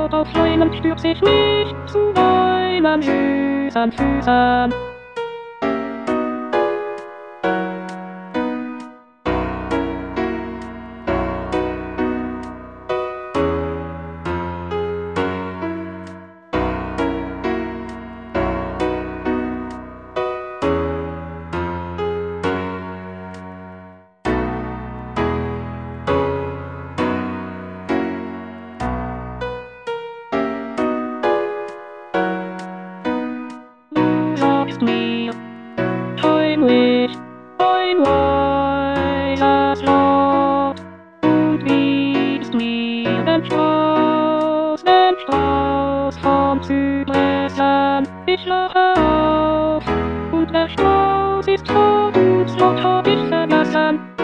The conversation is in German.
Staub aufschäumen, stürz ich mich zu deinen süßen Füßen. Sagst mir heimlich ein leises Wort und wiegst mir den Strauß von Zypressen. Ich lache auf und der Strauß ist tot und Wort hab ich vergessen.